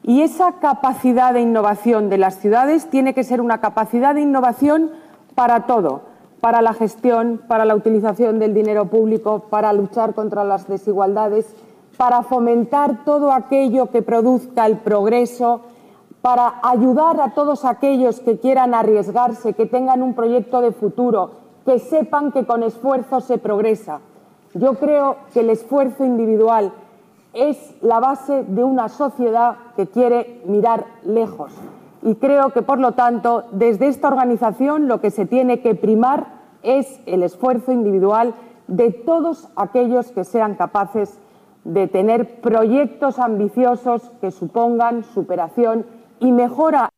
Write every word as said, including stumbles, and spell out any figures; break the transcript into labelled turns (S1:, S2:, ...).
S1: Y esa capacidad de innovación de las ciudades tiene que ser una capacidad de innovación para todo, para la gestión, para la utilización del dinero público, para luchar contra las desigualdades, para fomentar todo aquello que produzca el progreso, para ayudar a todos aquellos que quieran arriesgarse, que tengan un proyecto de futuro, que sepan que con esfuerzo se progresa. Yo creo que el esfuerzo individual es la base de una sociedad que quiere mirar lejos. Y creo que, por lo tanto, desde esta organización lo que se tiene que primar es el esfuerzo individual de todos aquellos que sean capaces de tener proyectos ambiciosos que supongan superación y mejora